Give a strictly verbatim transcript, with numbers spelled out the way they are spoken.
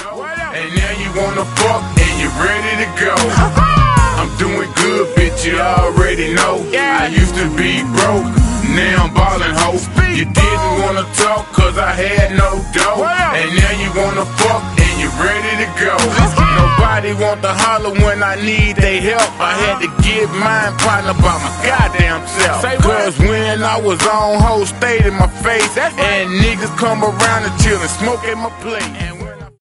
know. And now you wanna fuck and you ready to go. I'm doing good, bitch, you already know. I used to be broke, now I'm ballin', ho. You didn't wanna talk cause I had no dough. And now you wanna fuck and you ready to go. Nobody want to holler when I need they help. I had to get mine partner by my goddamn self. Cause when I was on, hoes stayed in my face. And niggas come around and chill and smoke at my plate.